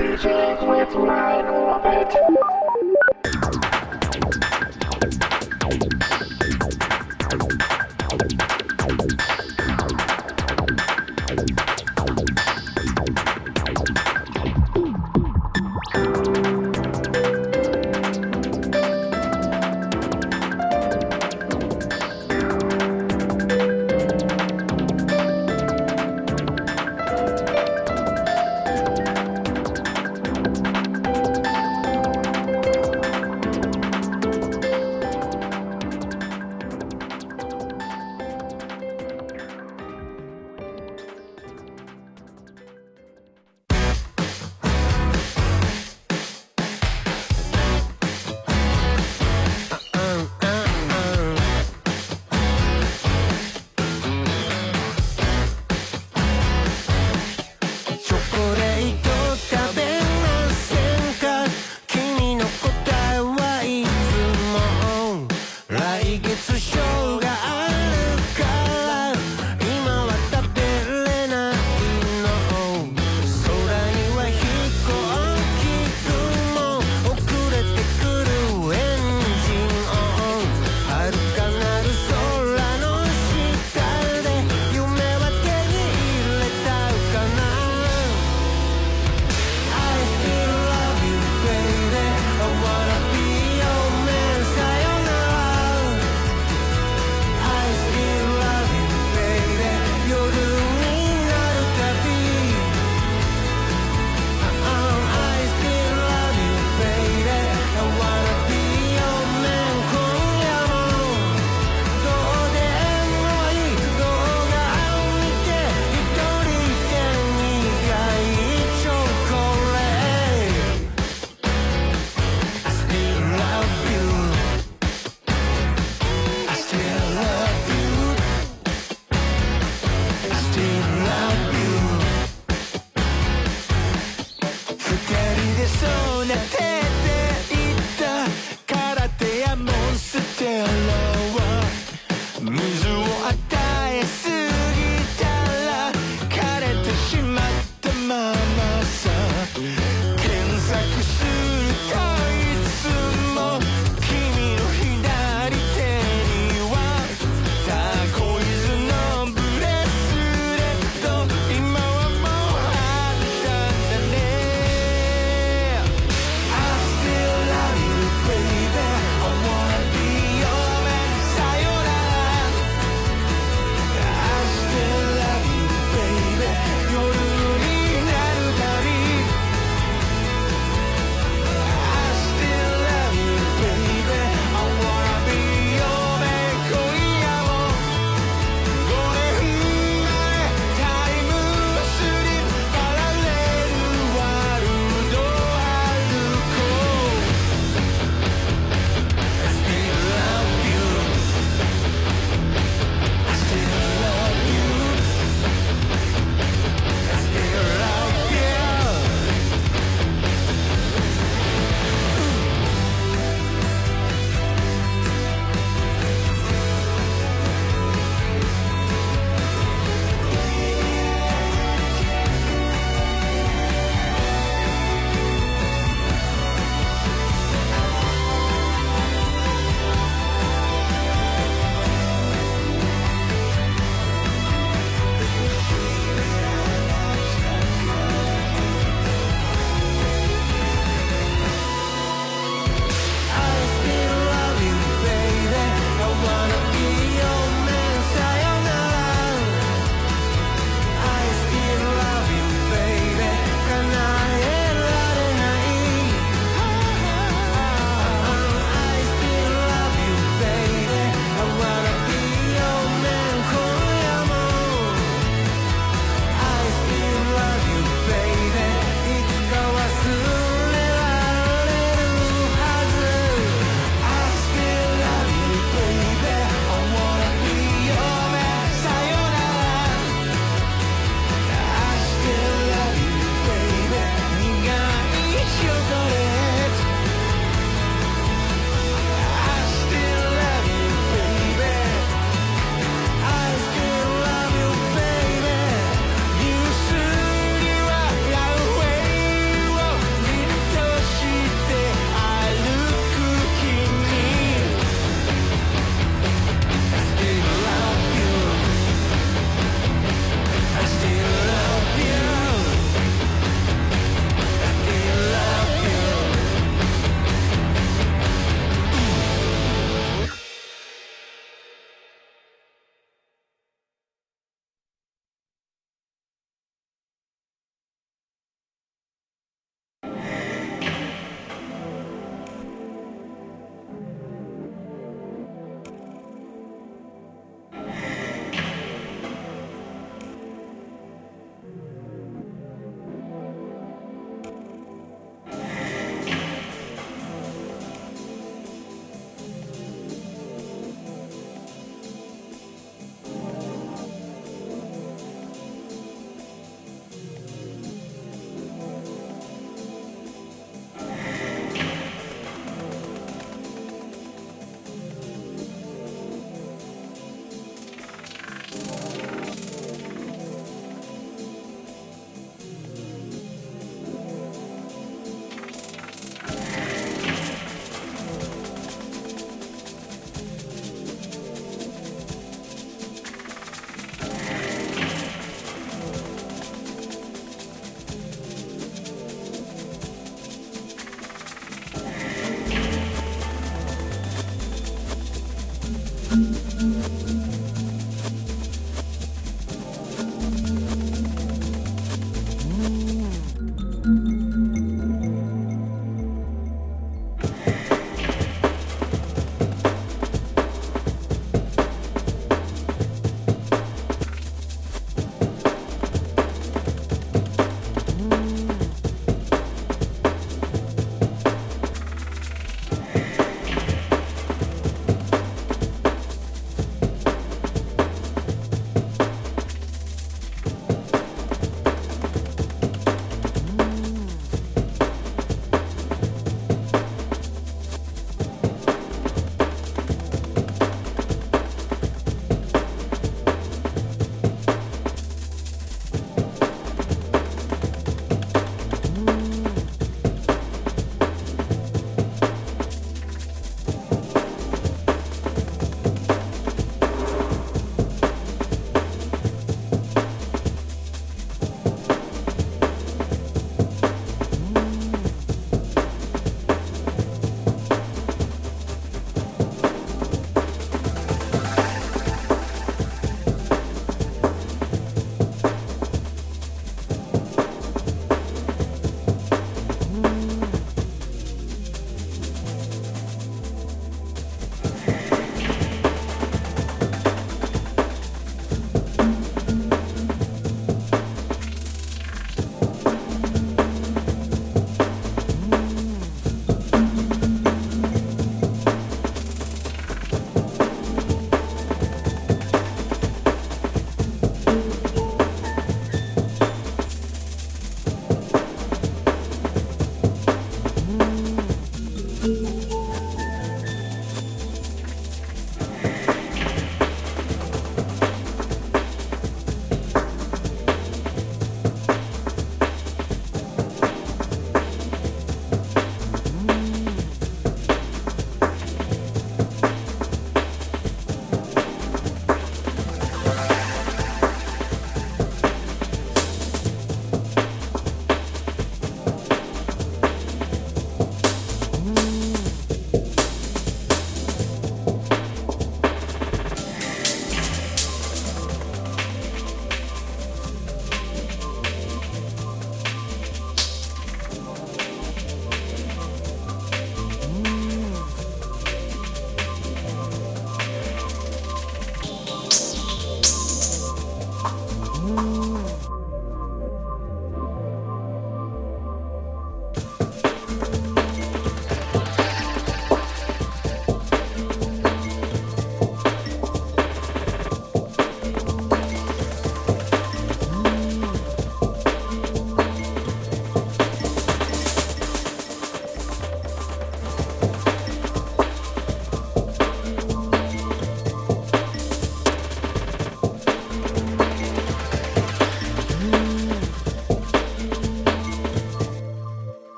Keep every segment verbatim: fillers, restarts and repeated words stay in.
DJs with Mind Orbit.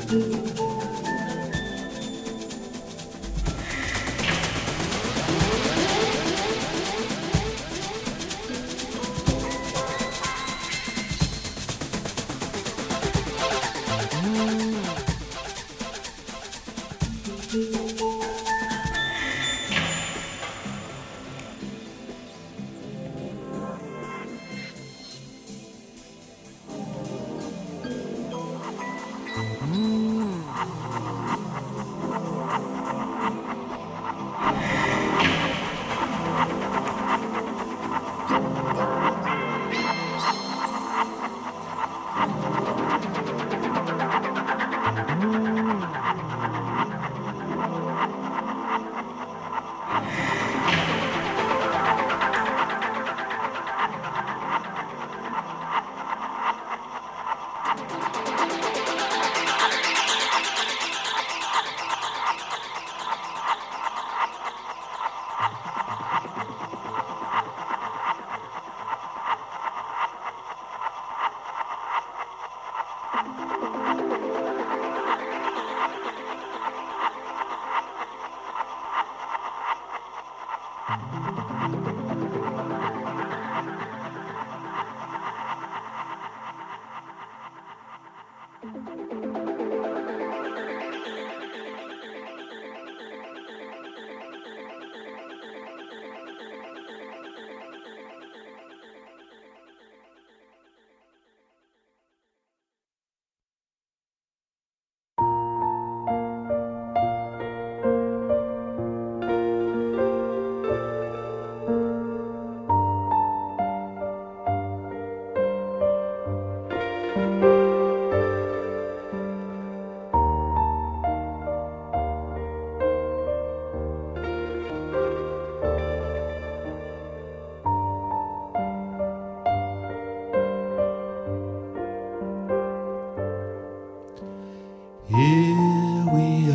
Here we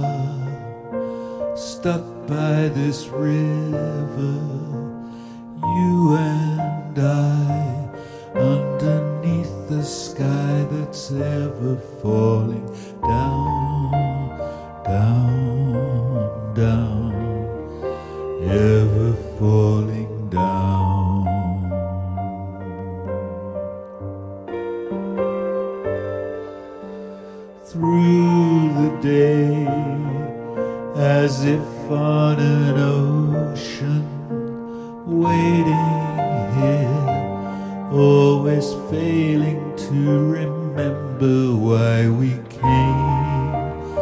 are, stuck by this river, you and I, underneath the sky that's ever falling down, down, down, ever falling down. Through the day, as if on an ocean, waiting here, always failing to remember why we came,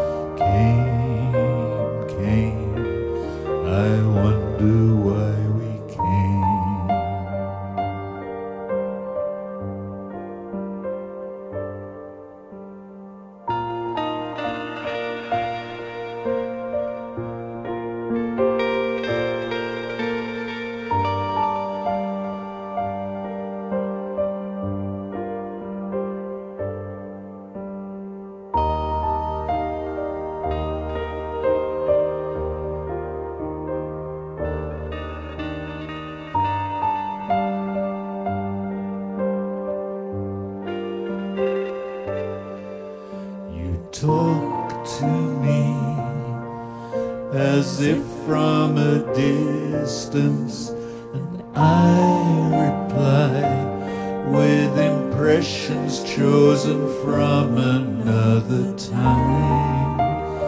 came, came. I wonder why we came. Talk to me as if from a distance, and I reply with impressions chosen from another time,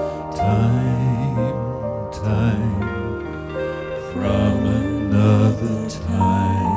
time, time, from another time.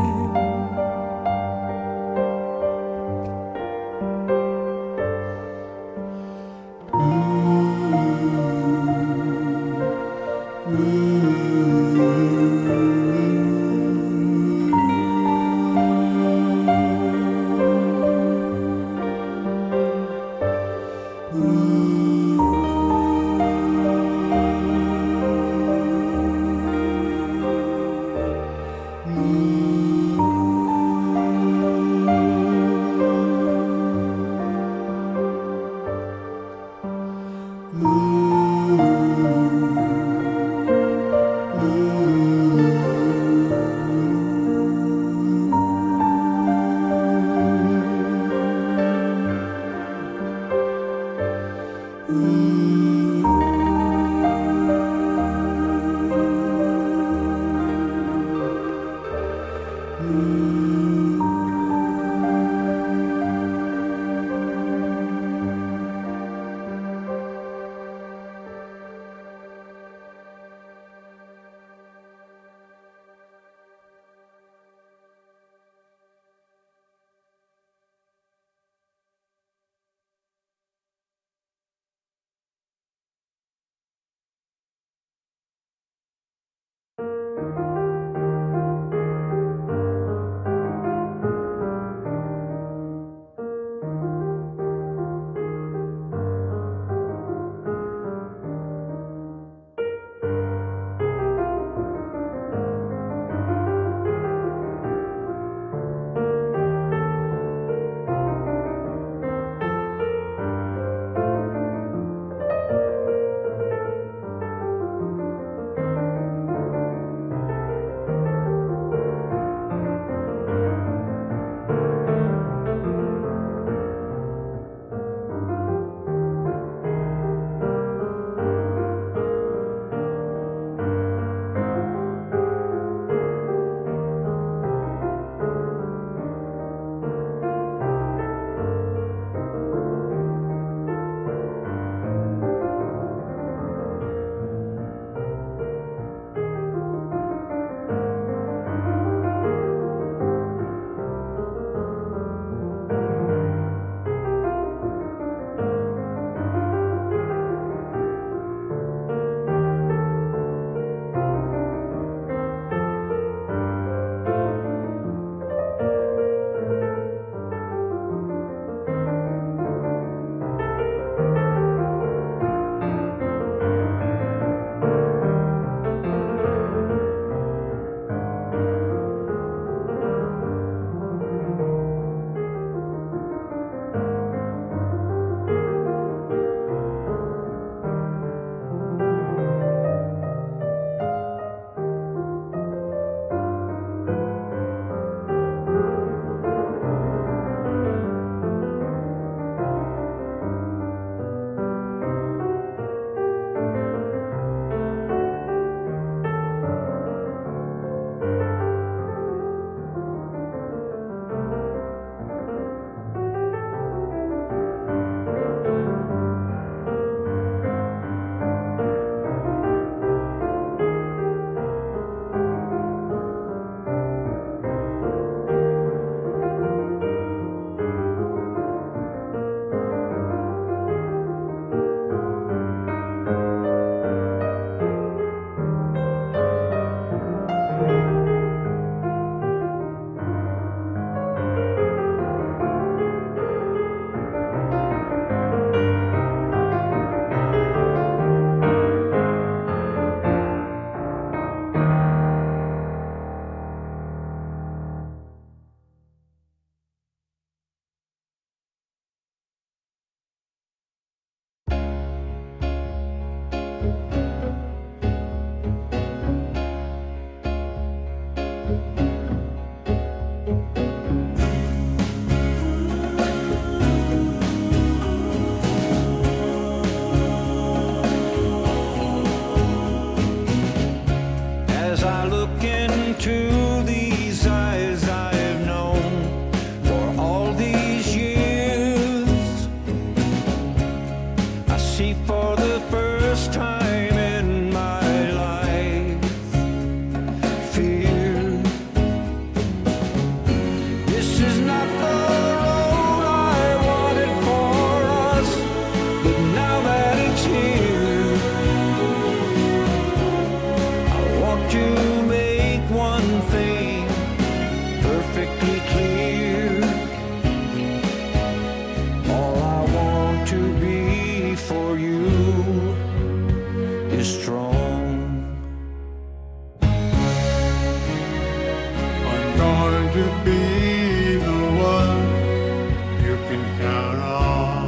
can count on.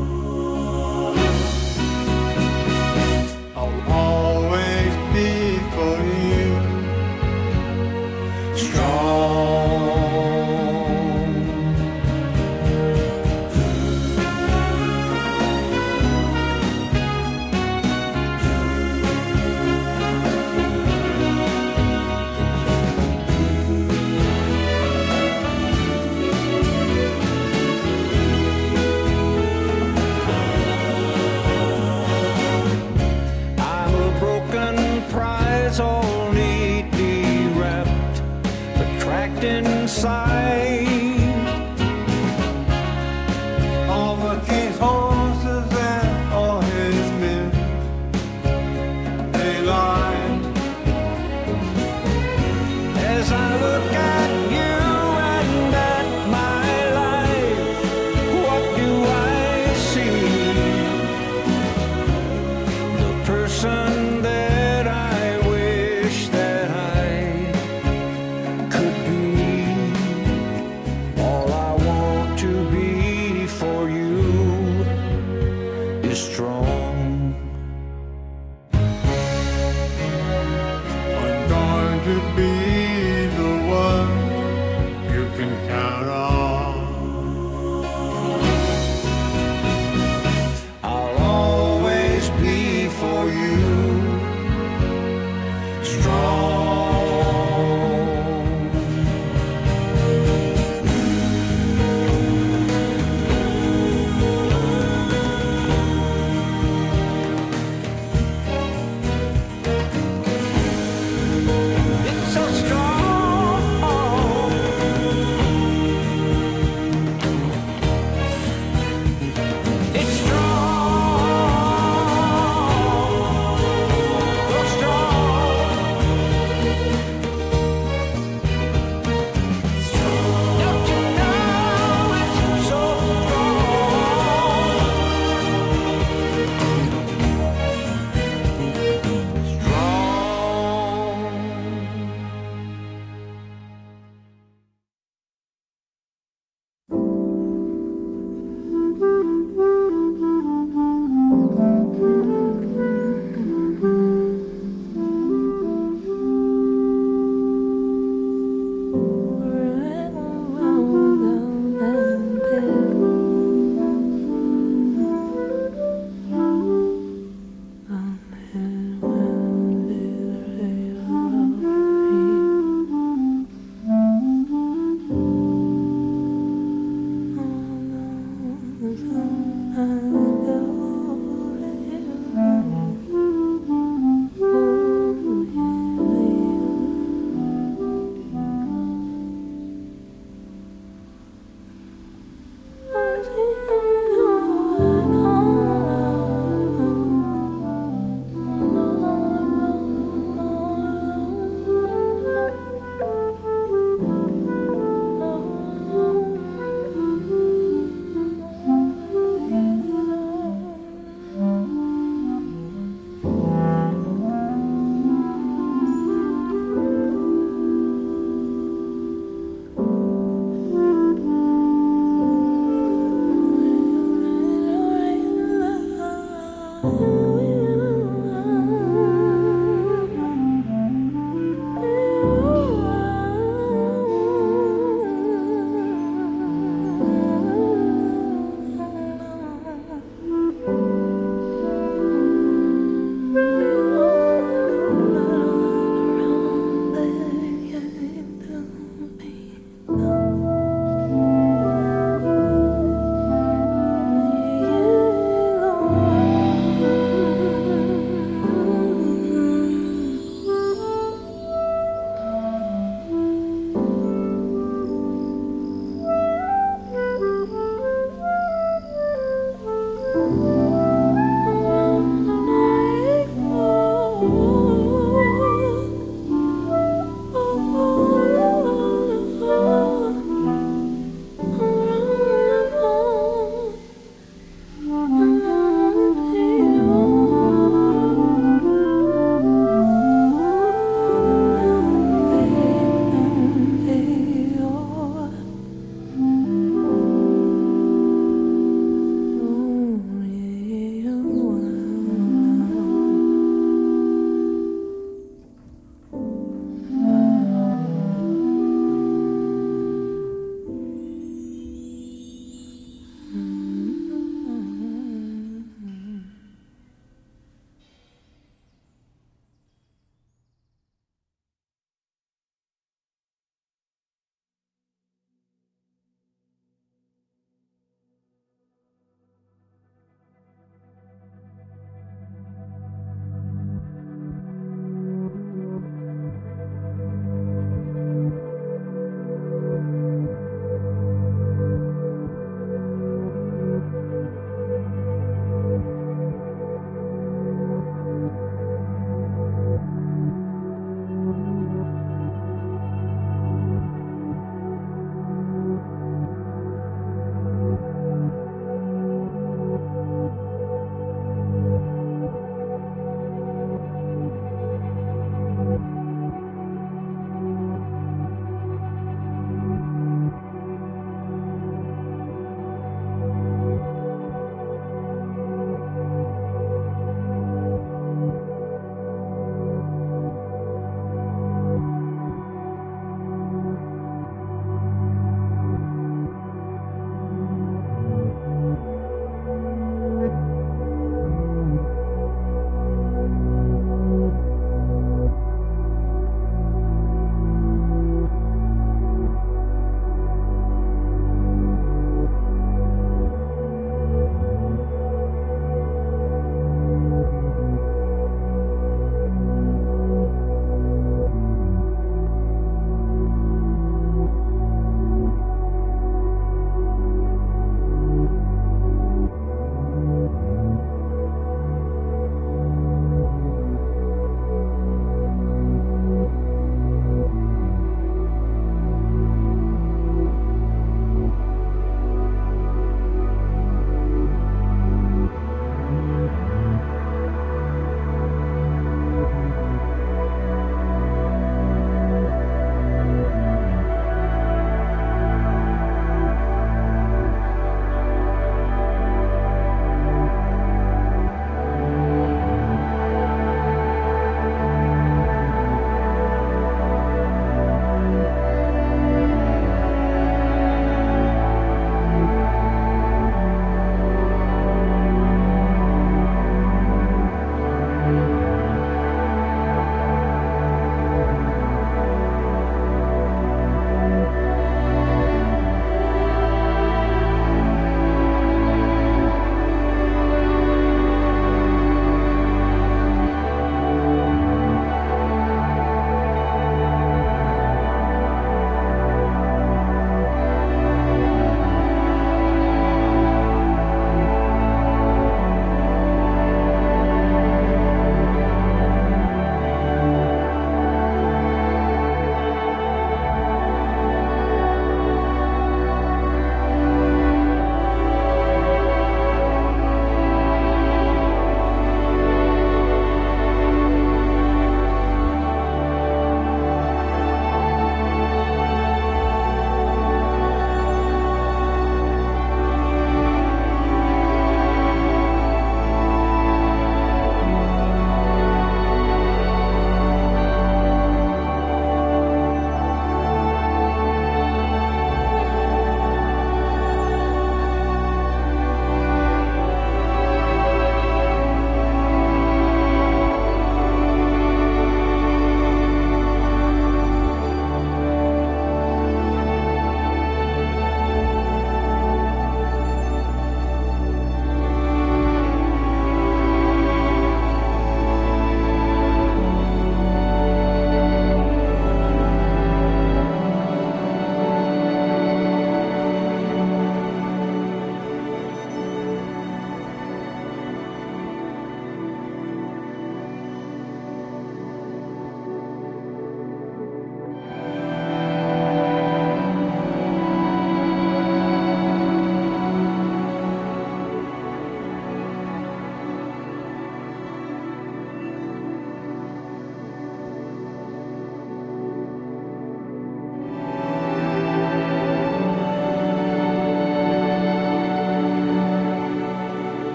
I'll always be for you strong. I'm a broken prize, all neatly wrapped, but cracked inside. All the king's horses and all his men, they lied. As I look at you and at my life, what do I see? The person that I wish that I could be. All I want to be for you is strong. I'm going to be the one you can count on. I'll always be for you strong. It's so strong. It's strong. So strong. Don't you know it's so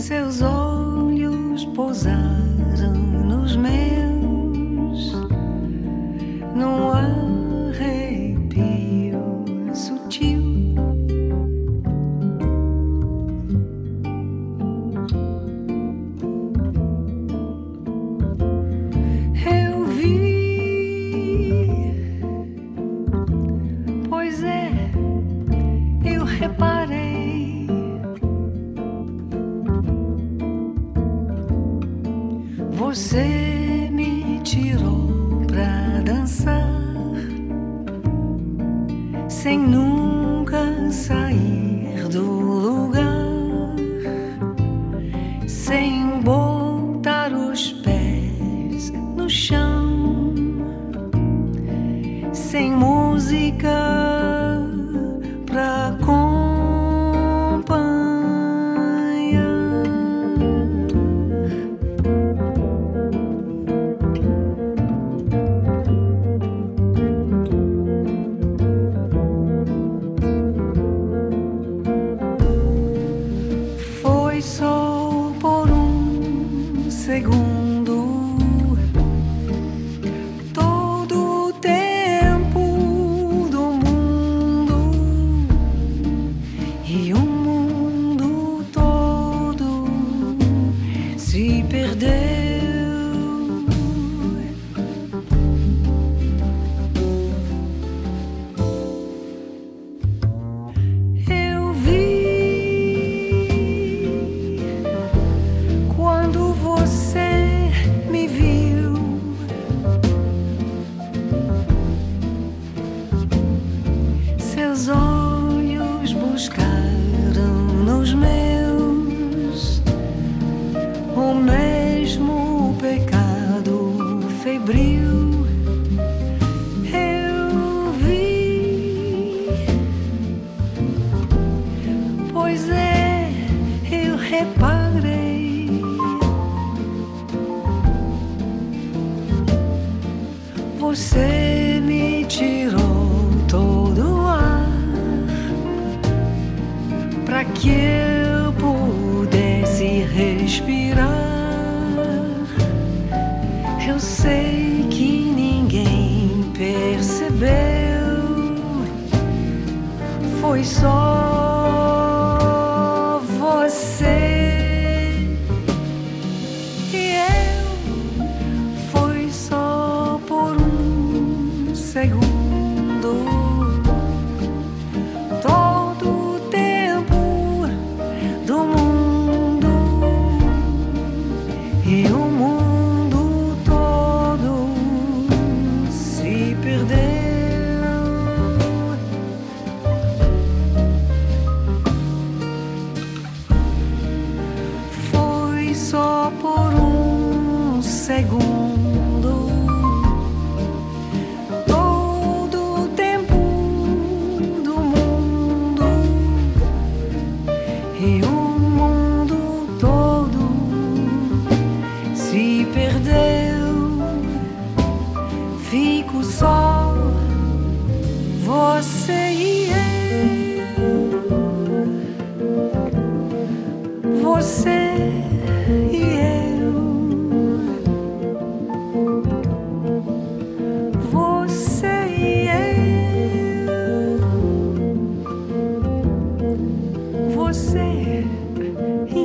Seus olhos pousaram nos meus, num arrepio sutil. Eu vi, pois é, eu reparei. Você me tirou pra dançar, sem nunca sair do lugar, sem botar os pés no chão, sem música pra acompanhar. Foi só por um segundo, todo o tempo do mundo e o mundo todo se perdeu. Eu vi quando você me viu, seus olhos buscaram nos meus o mesmo pecado febril. Eu vi, pois é, eu reparei. Você me tirou todo o ar pra que eu pudesse respirar. Eu sei que ninguém percebeu, foi só você e eu. Foi só por um segundo, todo o tempo do mundo e o mundo todo se perdeu. Foi só por um segundo, todo o tempo do mundo e o mundo todo se perdeu. Fico só você e eu, você e eu, você e eu, você e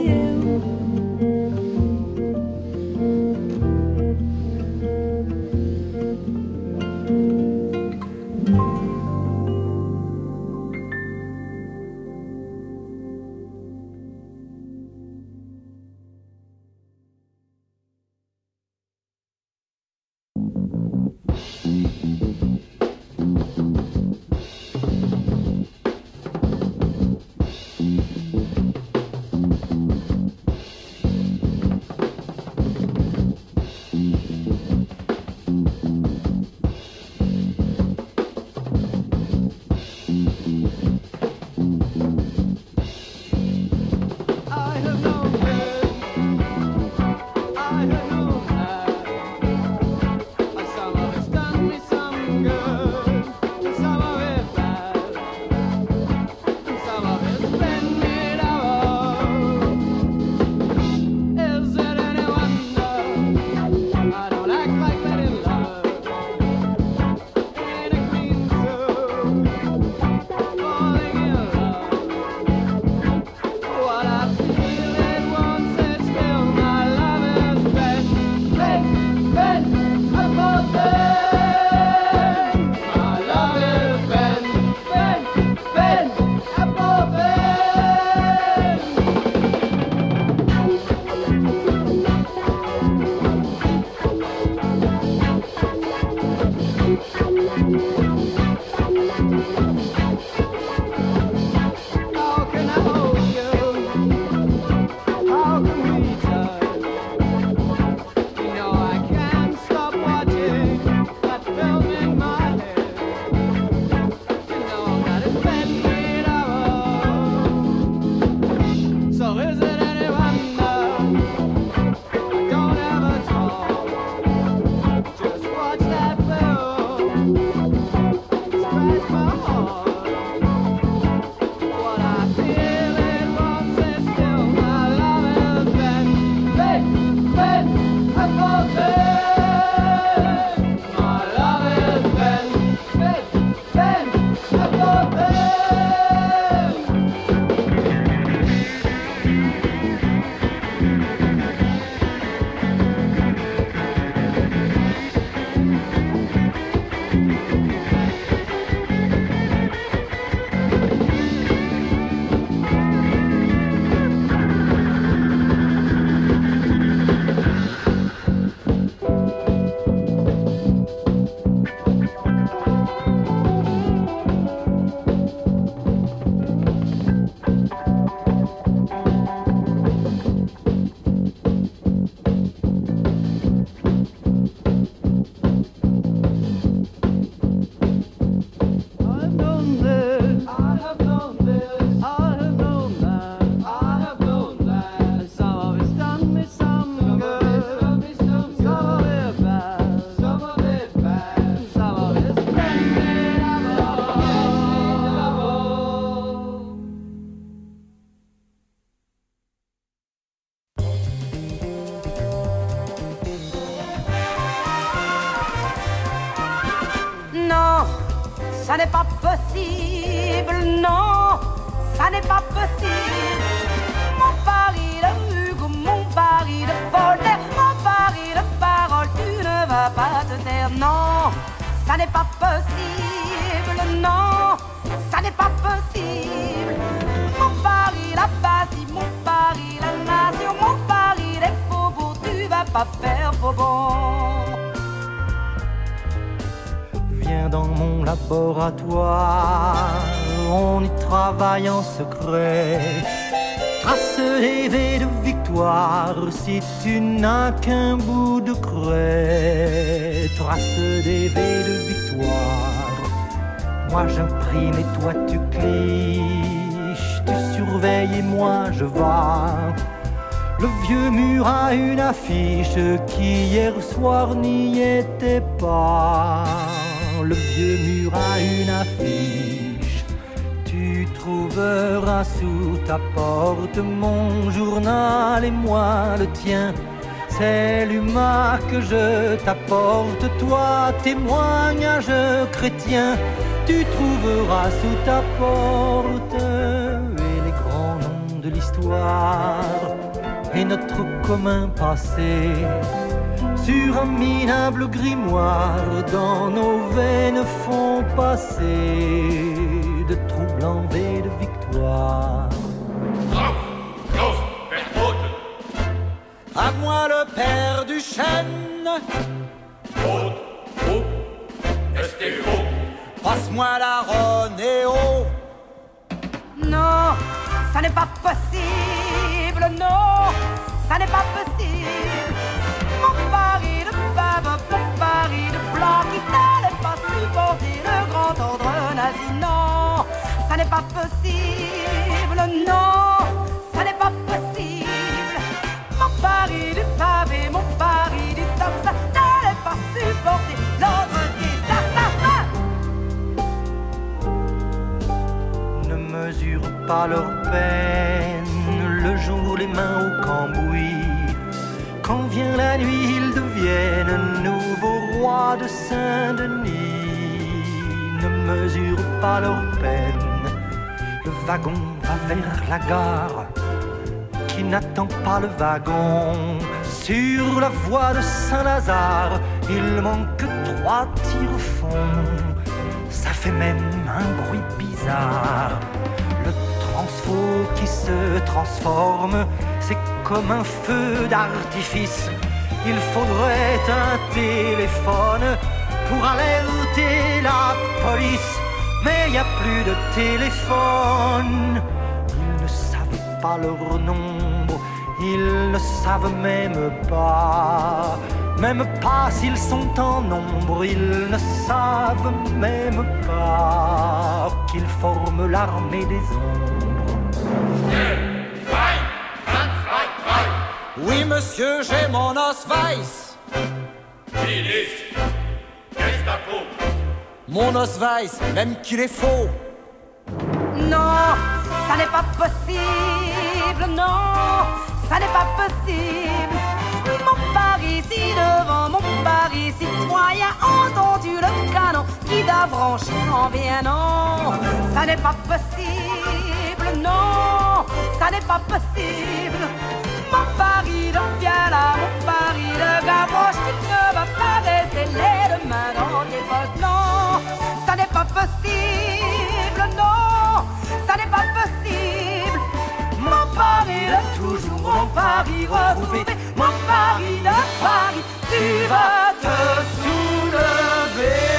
ça n'est pas possible, non, ça n'est pas possible. Mon Paris de Hugo, mon Paris de Voltaire, mon Paris de parole, tu ne vas pas te taire, non, ça n'est pas possible, non, ça n'est pas possible. Mon Paris, la Bastille, mon Paris, la nation, mon Paris, les faubourgs, tu vas pas faire faux bon. Viens dans mon laboratoire, on y travaille en secret. Trace des V de victoire si tu n'as qu'un bout de craie. Trace des V de victoire. Moi j'imprime et toi tu cliches. Tu surveilles et moi je vois. Le vieux mur a une affiche qui hier soir n'y était pas. Le vieux mur a une affiche. Tu trouveras sous ta porte mon journal et moi le tien. C'est l'humain que je t'apporte, toi, témoignage chrétien. Tu trouveras sous ta porte et les grands noms de l'histoire et notre commun passé. Sur un minable grimoire, dans nos veines font passer de troublants V de victoire. À moi le père du chêne. Passe-moi la Ronéo. Non, ça n'est pas possible, non, ça n'est pas possible. Mon Paris de bave, mon Paris de blanc qui n'allait pas supporter le grand ordre nazi. Non, ça n'est pas possible, non, ça n'est pas possible. Mon Paris du pavé, mon Paris du top, ça n'allait pas supporter l'ordre des assassins. Ne mesure pas leur peine, le jour les mains au cambouis. Quand vient la nuit, ils deviennent nouveaux rois de Saint-Denis. Ne mesure pas leur peine, le wagon va vers la gare qui n'attend pas le wagon. Sur la voie de Saint-Lazare, il manque trois tire-fonds. Ça fait même un bruit bizarre. Le transfo qui se transforme, c'est comme un feu d'artifice. Il faudrait un téléphone pour alerter la police. Mais il n'y a plus de téléphone. Ils ne savent pas leur nombre, ils ne savent même pas. Même pas s'ils sont en nombre, ils ne savent même pas qu'ils forment l'armée des ombres. Oui, monsieur, j'ai mon Osweiss. Ministre, Gestapo. Mon Osweiss, même qu'il est faux. Non, ça n'est pas possible, non, ça n'est pas possible. Mon Paris si devant, mon Paris citoyen, entendu le canon qui d'Avranches s'en vient. Non, ça n'est pas possible, non, ça n'est pas possible. Mon Paris de Viala, mon Paris de Gavroche, tu ne vas pas rester les deux mains dans tes poches. Non, ça n'est pas possible, non, ça n'est pas possible. Mon Paris de toujours, mon Paris retrouvé, mon Paris de Paris, tu vas te soulever.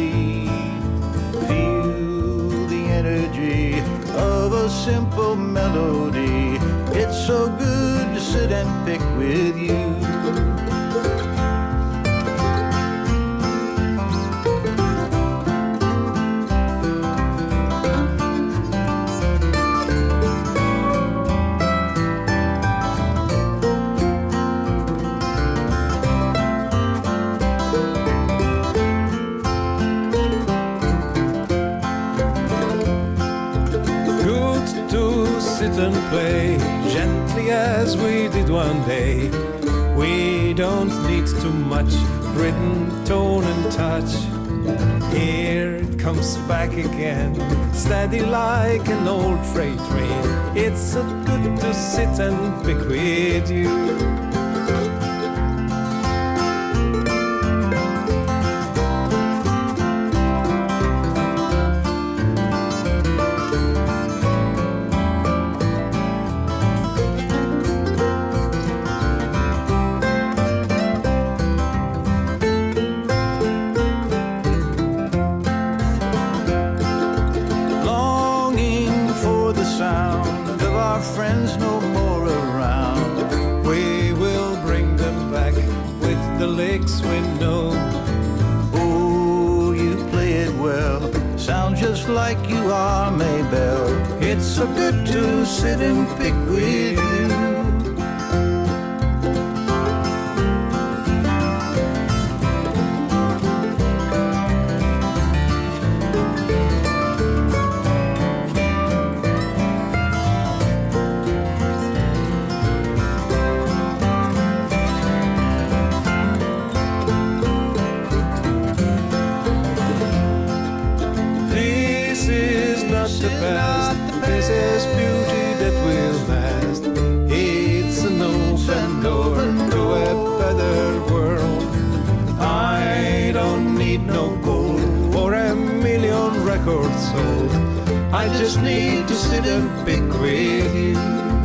Simple melody melody. It's so good to sit and pick with you. And play gently as we did one day. We don't need too much written tone and touch. Here it comes back again, steady like an old freight train. It's so good to sit and pick with you. Like you are, Maybelle. It's so good to sit and pick with you. Sold. I just need to sit and pick with you.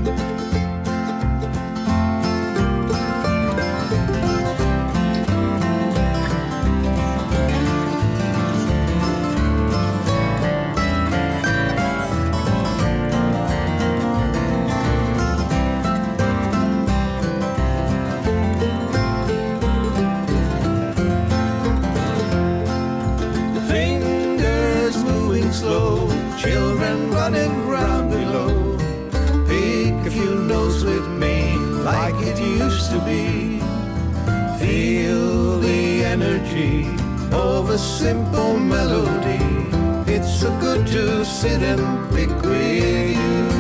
Running round below. Pick a few notes with me like it used to be. Feel the energy of a simple melody. It's so good to sit and pick with you.